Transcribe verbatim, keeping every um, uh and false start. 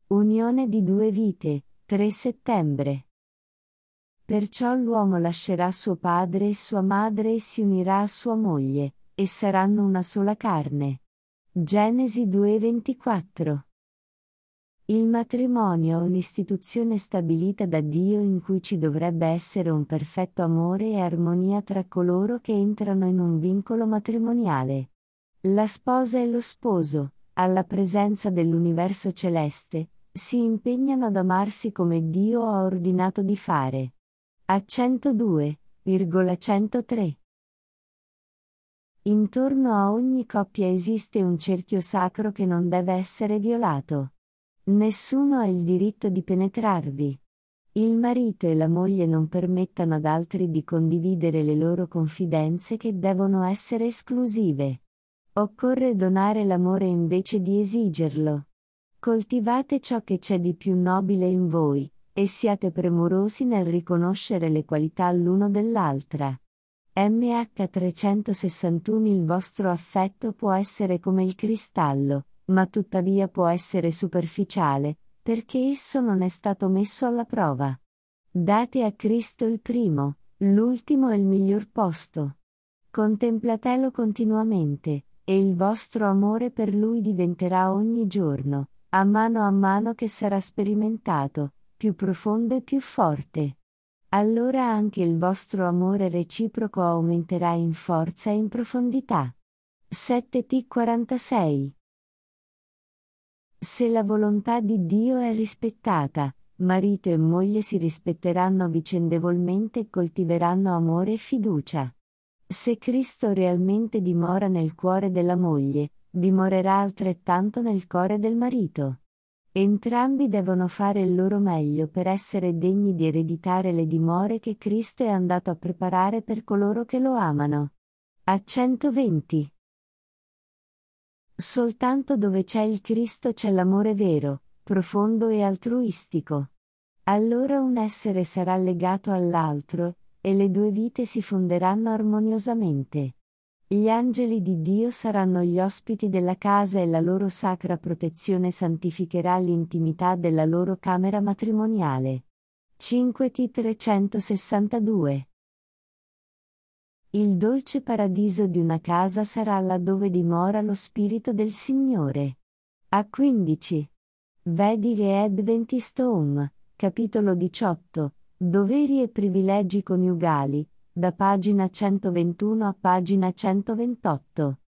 Unione di due vite, tre settembre. Perciò l'uomo lascerà suo padre e sua madre e si unirà a sua moglie, e saranno una sola carne. Genesi due ventiquattro. Il matrimonio è un'istituzione stabilita da Dio in cui ci dovrebbe essere un perfetto amore e armonia tra coloro che entrano in un vincolo matrimoniale. La sposa e lo sposo, alla presenza dell'universo celeste, si impegnano ad amarsi come Dio ha ordinato di fare. A centodue virgola centotré. Intorno a ogni coppia esiste un cerchio sacro che non deve essere violato. Nessuno ha il diritto di penetrarvi. Il marito e la moglie non permettano ad altri di condividere le loro confidenze che devono essere esclusive. Occorre donare l'amore invece di esigerlo. Coltivate ciò che c'è di più nobile in voi, e siate premurosi nel riconoscere le qualità l'uno dell'altra. M H trecentosessantuno Il vostro affetto può essere come il cristallo, ma tuttavia può essere superficiale, perché esso non è stato messo alla prova. Date a Cristo il primo, l'ultimo e il miglior posto. Contemplatelo continuamente, e il vostro amore per Lui diventerà ogni giorno, a mano a mano che sarà sperimentato, più profondo e più forte. Allora anche il vostro amore reciproco aumenterà in forza e in profondità. sette T quarantasei. Se la volontà di Dio è rispettata, marito e moglie si rispetteranno vicendevolmente e coltiveranno amore e fiducia. Se Cristo realmente dimora nel cuore della moglie, dimorerà altrettanto nel cuore del marito. Entrambi devono fare il loro meglio per essere degni di ereditare le dimore che Cristo è andato a preparare per coloro che lo amano. A centoventi. Soltanto dove c'è il Cristo c'è l'amore vero, profondo e altruistico. Allora un essere sarà legato all'altro, e le due vite si fonderanno armoniosamente. Gli angeli di Dio saranno gli ospiti della casa e la loro sacra protezione santificherà l'intimità della loro camera matrimoniale. cinque T trecentosessantadue. Il dolce paradiso di una casa sarà laddove dimora lo Spirito del Signore. A quindici. Vedi The Adventist Home, capitolo diciotto, Doveri e privilegi coniugali, da pagina centoventuno a pagina centoventotto.